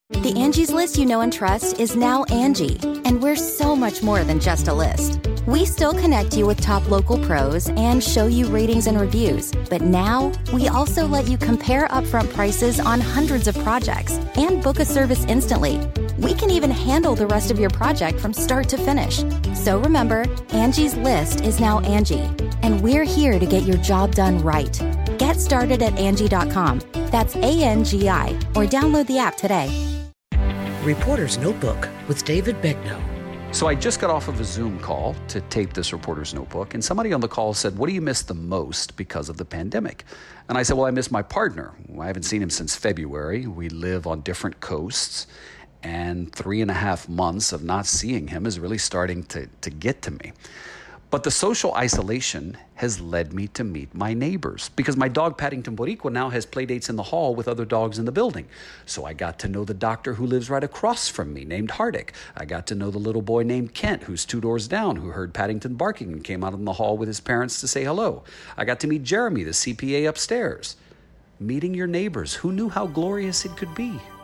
The Angie's List you know and trust is now Angie, and we're so much more than just a list. We still connect you with top local pros and show you ratings and reviews, but now we also let you compare upfront prices on hundreds of projects and book a service instantly. We can even handle the rest of your project from start to finish. So remember, Angie's List is now Angie, and we're here to get your job done right. Get started at Angie.com. That's ANGI, or download the app today. Reporter's Notebook with David Begnaud. So I just got off of a Zoom call to tape this Reporter's Notebook, and somebody on the call said, "What do you miss the most because of the pandemic?" And I said, "Well, I miss my partner. I haven't seen him since February. We live on different coasts, and 3.5 months of not seeing him is really starting to get to me. But the social isolation has led me to meet my neighbors because my dog Paddington Boricua now has play dates in the hall with other dogs in the building. So I got to know the doctor who lives right across from me named Hardick. I got to know the little boy named Kent who's 2 doors down who heard Paddington barking and came out in the hall with his parents to say hello. I got to meet Jeremy, the CPA upstairs. Meeting your neighbors, who knew how glorious it could be?